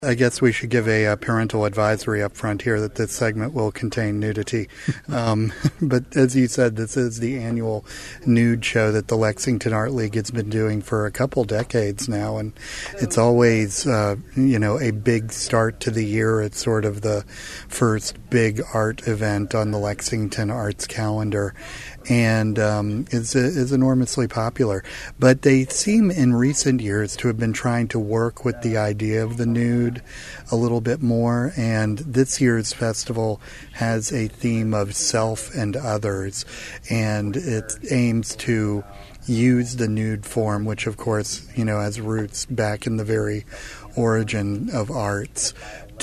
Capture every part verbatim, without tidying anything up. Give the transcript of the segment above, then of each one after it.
I guess we should give a, a parental advisory up front here that this segment will contain nudity. um, but as you said, this is the annual nude show that the Lexington Art League has been doing for a couple decades now, and it's always, uh, you know, a big start to the year. It's sort of the first big art event on the Lexington Arts calendar, and um, is is enormously popular. But they seem in recent years to have been trying to work with the idea of the nude a little bit more, and this year's festival has a theme of self and others, and it aims to use the nude form, which of course, you know, has roots back in the very origin of arts,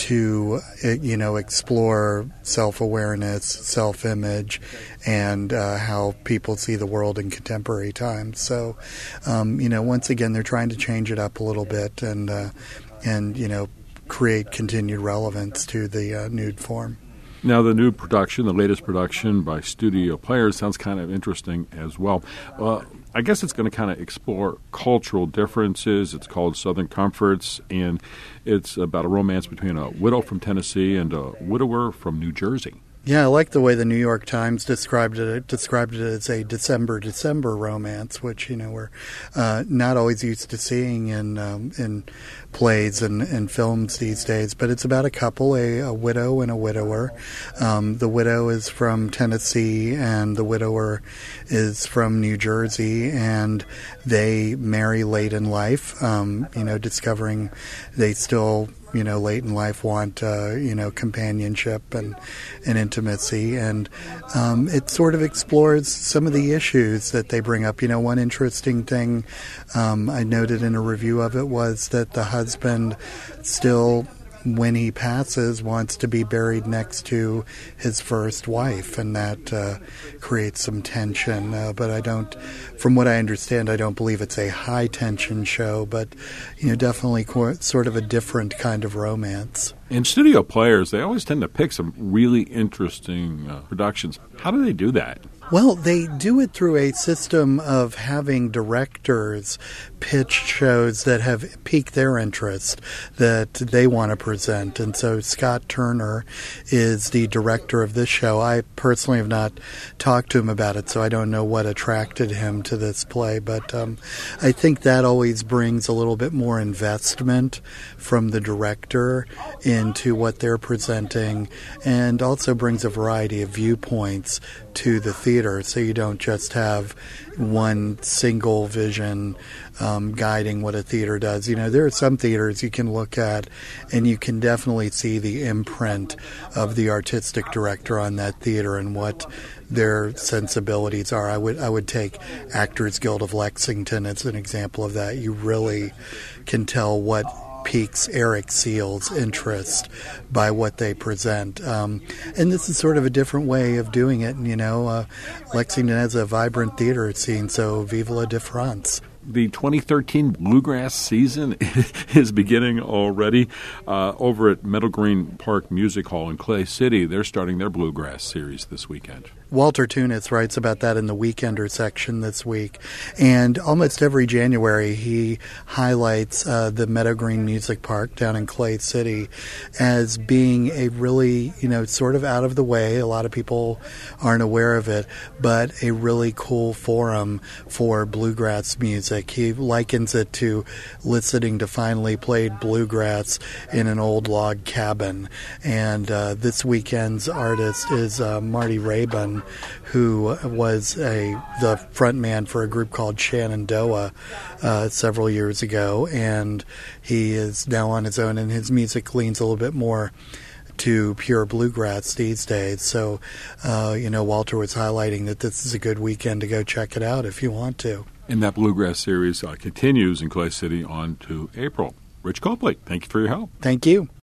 to, you know, explore self-awareness, self-image, and uh, how people see the world in contemporary times. So, um, you know, once again, they're trying to change it up a little bit and, uh, and you know, create continued relevance to the uh, nude form. Now, the new production, the latest production by Studio Players, sounds kind of interesting as well. Uh, I guess it's going to kind of explore cultural differences. It's called Southern Comforts, and it's about a romance between a widow from Tennessee and a widower from New Jersey. Yeah, I like the way the New York Times described it. It described it as a December-December romance, which, you know, we're uh, not always used to seeing in um, in plays and, and films these days. But it's about a couple, a, a widow and a widower. Um, the widow is from Tennessee, and the widower is from New Jersey, and they marry late in life, um, you know, discovering they still, you know, late in life want, uh, you know, companionship and, and intimacy. And um, it sort of explores some of the issues that they bring up. You know, one interesting thing um, I noted in a review of it was that the husband still, when he passes, wants to be buried next to his first wife, and that uh, creates some tension. Uh, but I don't, from what I understand, I don't believe it's a high-tension show, but, you know, definitely co- sort of a different kind of romance. And Studio Players, they always tend to pick some really interesting uh, productions. How do they do that? Well, they do it through a system of having directors pitch shows that have piqued their interest, that they want to present. And so Scott Turner is the director of this show. I personally have not talked to him about it, so I don't know what attracted him to this play. But um, I think that always brings a little bit more investment from the director into what they're presenting, and also brings a variety of viewpoints to the theater, so you don't just have one single vision um, guiding what a theater does. You know, there are some theaters you can look at and you can definitely see the imprint of the artistic director on that theater and what their sensibilities are. I would I would take Actors Guild of Lexington as an example of that. You really can tell what piques Eric Seal's interest by what they present. Um, and this is sort of a different way of doing it. You know, uh, Lexington has a vibrant theater scene, so vive la de France. The twenty thirteen Bluegrass season is beginning already. Uh, over at Meadow Green Park Music Hall in Clay City, they're starting their Bluegrass series this weekend. Walter Tunis writes about that in the Weekender section this week. And almost every January, he highlights uh, the Meadow Green Music Park down in Clay City as being a really, you know, sort of out of the way. A lot of people aren't aware of it, but a really cool forum for bluegrass music. He likens it to listening to finely played bluegrass in an old log cabin. And uh, this weekend's artist is uh, Marty Rabin, who was a the front man for a group called Shenandoah uh, several years ago, and he is now on his own, and his music leans a little bit more to pure bluegrass these days. So, uh, you know, Walter was highlighting that this is a good weekend to go check it out if you want to. And that Bluegrass series uh, continues in Clay City on to April. Rich Copley, thank you for your help. Thank you.